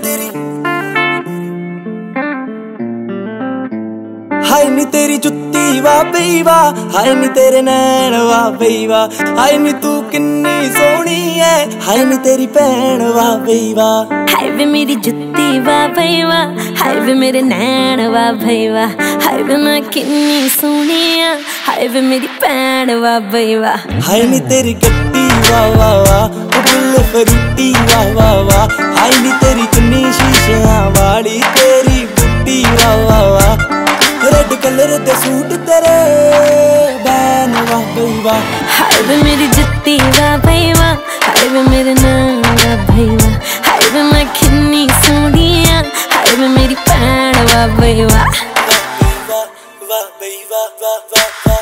तेरी हाय नी तेरी जुत्ती वाह बई वाह, हाय नी तेरे नैन वाह बई वाह, हाय नी तू किन्नी सोहनी है, हाय नी तेरी भैन वाह बई वाह। हाय वे मेरी जुत्ती वाह बई वाह, हाय वे मेरे नैन वाह बई वाह, हाय वे मैं किन्नी सोहनी है, हाय वे मेरी भैन वाह बई वाह। हाय नी तेरी गड्डी वाह वाह वाह, फुल फरूटी वाह वाह वाह, हाय नी तेरी चुन्नी शीशियां वाली तेरी बुट्टी वाह वाह वाह, रेड कलर दे सूट तेरे बैन वाह बई वाह। हाय वे मेरी जुत्ती वाह बई वाह, हाय वे मेरे नैन वाह बई वाह, हाय वे मैं किन्नी सोहनी है, हाय वे मेरी भैन वाह बई वाह। वाह बई वाह वाह वाह वाह।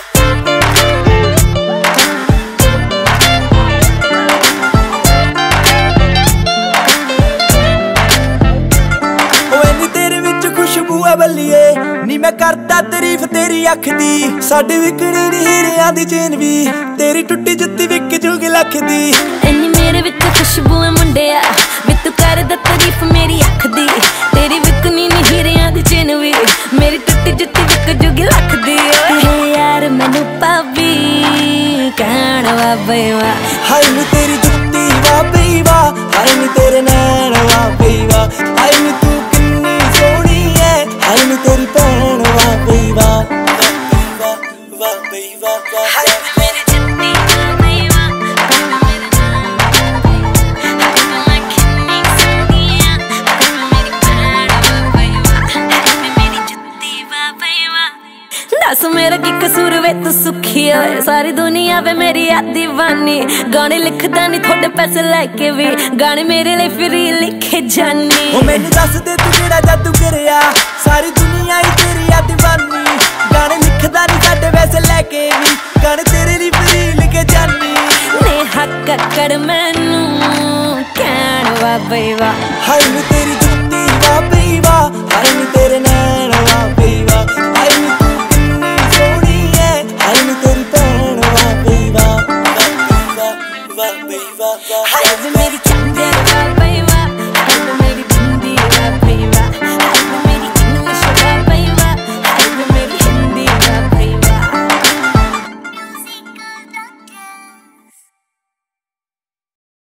बल्लिए नी मैं करता तारीफ तेरी अख दी, साडी विकनी नी हीरियां दी चेन भी, तेरी टुट्टी जुत्ती विक जूगी लख दी। इन्नी मेरे विच खुशबू है मुंडिया, वे तू करदा तारीफ मेरी अख दी, तेरी विकनी नी हीरियां दी चेन भी, मेरी टुट्टी जुत्ती विक जूगी लख दी। हे यार मैनू भाभी कहण वाह बई वाह। हाय नी तेरी जुत्ती वाह बई वाह, हाय नी तेरे नैन वाह बई वाह, हाय नी तू किन्नी सोहनी है, हाय नी तेरी भैन वाह बई वाह। वाह बई वाह वाह। हाय वे मेरी जुत्ती वाह बई वाह, हाय वे मेरे नैन वाह बई वाह, हाय वे मैं किन्नी सोहनी है, हाय वे मेरी भैन वाह बई वाह, हाय वे मेरी जुत्ती वाह बई वाह। दस मेरा की कसूर वे तू सुखी होए, सारी दुनिया वे मेरी आ दीवानी, गाने लिखदा नहीं थोड़े पैसे लेके भी, गाने मेरे लिए फ्री लिखे जानी। ओ मैनू दस दे तू जेड़ा जादू करिया, सारी दुनिया ही तेरी आ दीवानी, गाने लिखदा नहीं साडे पैसे लेके भी, गाने तेरे लिए फ्री लिखे जानी। नेहा कक्कड़ मैनू कहण वाह बई वाह। हाय नी तेरी जुत्ती वाह बई वाह, हाय नी तेरे नैन वाह बई वाह।